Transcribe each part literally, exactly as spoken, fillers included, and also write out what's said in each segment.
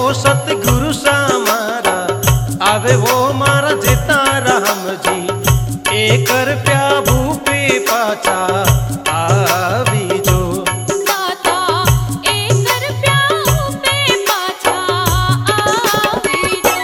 सतगुरु सा मारा आवे वो मारा जेता राम जी एक रुपया भूपे पाचा आवी जो दाता एक रुपया भूपे पाचा आवी जो।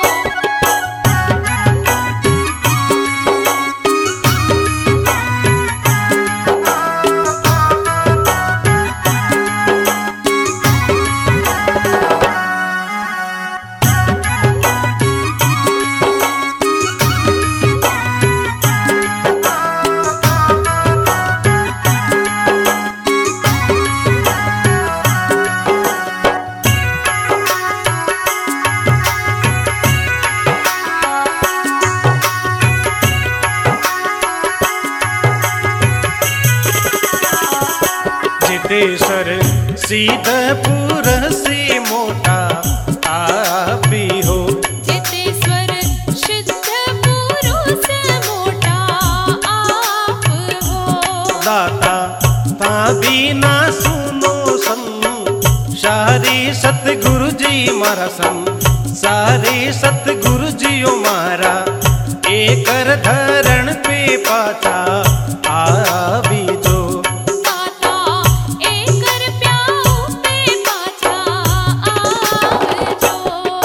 जितेश्वर सीधपुर से मोटा आपी हो। जितेश्वर सिद्धपुर से मोटा आप हो। दाता ता बिना सुनो सम सारी सतगुरु जी मारा सम सारे सतगुरु जियो मारा एकर धरण पे पाचा आवी जो दाता एक रुपया भूपे पाचा आवी जो।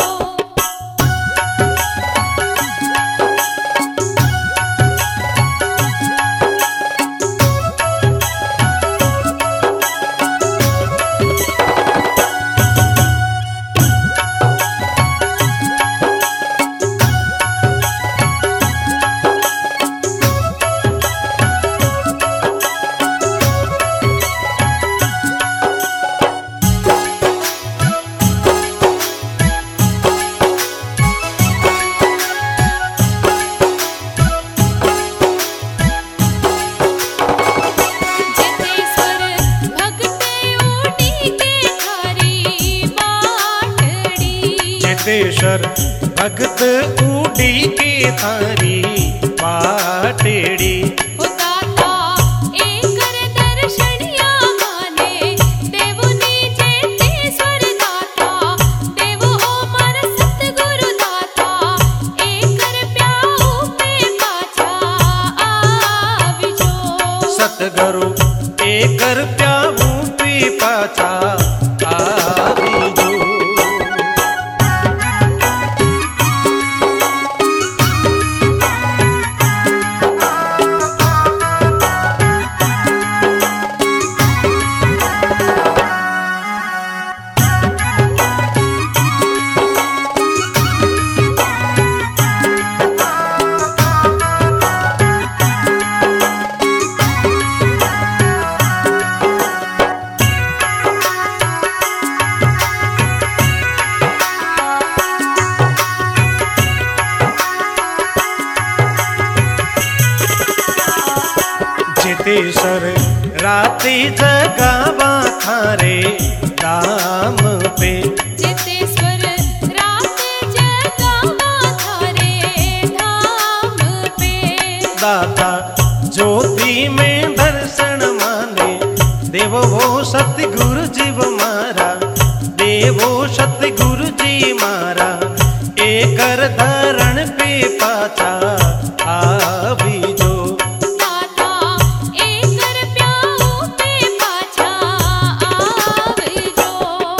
जितेश्वर भगत ऊटी के थारी बाटेड़ी। ओ दाता एकर दर्शनिया माने देवो नीचे तेश्वर दाता देवो ओमर सतगुरु दाता एक रुपया भूपे पाचा आवी जो। सतगुरु एक रुपया भूपे पाचा आवी जो। जितेश्वर राती जगावा थारे दाम पे। जितेश्वर रात जगावा थारे धाम पे। दाता ज्योति में दर्शन माने देवो वो सतगुरु जीव मारा देवो सतगुरु जी मारा एकर धरण पे पाचा आवी जो दाता एक रुपया भूपे पाचा आवी जो।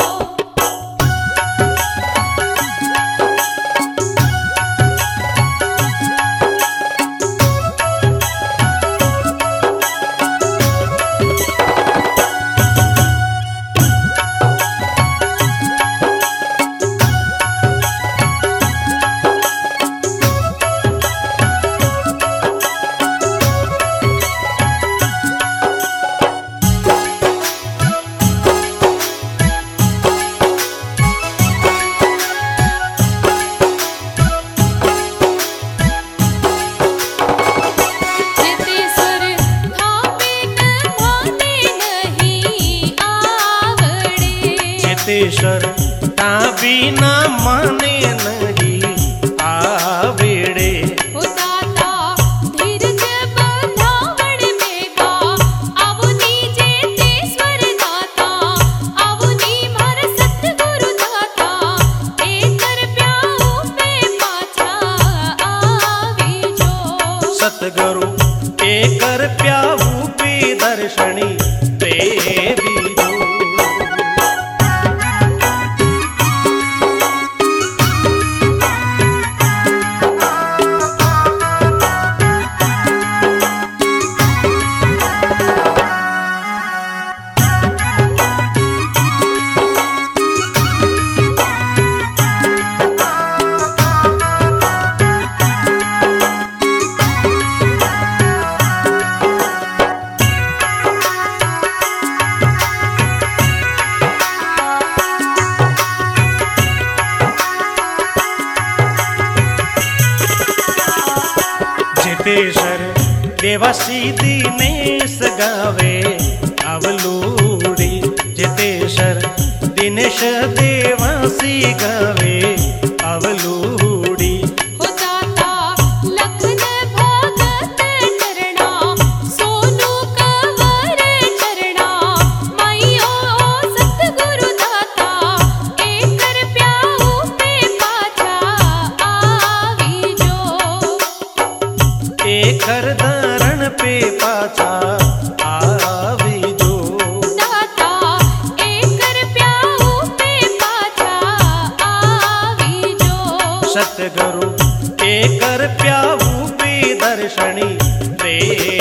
जितेश्वर ता बिना माने नहीं आवेड़े। ओ दाता धीरज बंधावण मेगा आवुनी जेतेश्वर दाता आवुनी मार सतगुरु दाता सतगुरु एकर प्याऊ पी दर्शनी देवी जो। जितेश्वर देवासी दिनेश गावे अवलूड़ी। जितेश्वर दिनेश देवासी गावे अवलूड़ी। हो दाता लखन भगत चरणा सोनू कंवर चरणा माइयो सतगुरु दाता एकर प्याऊ पे पाछा आवी जो। एकर धरण पे पाछा आवी जो। दाता एकर प्याऊ पे पाछा आवी जो। सतगुरु एकर प्याऊ पी दर्शनी दे।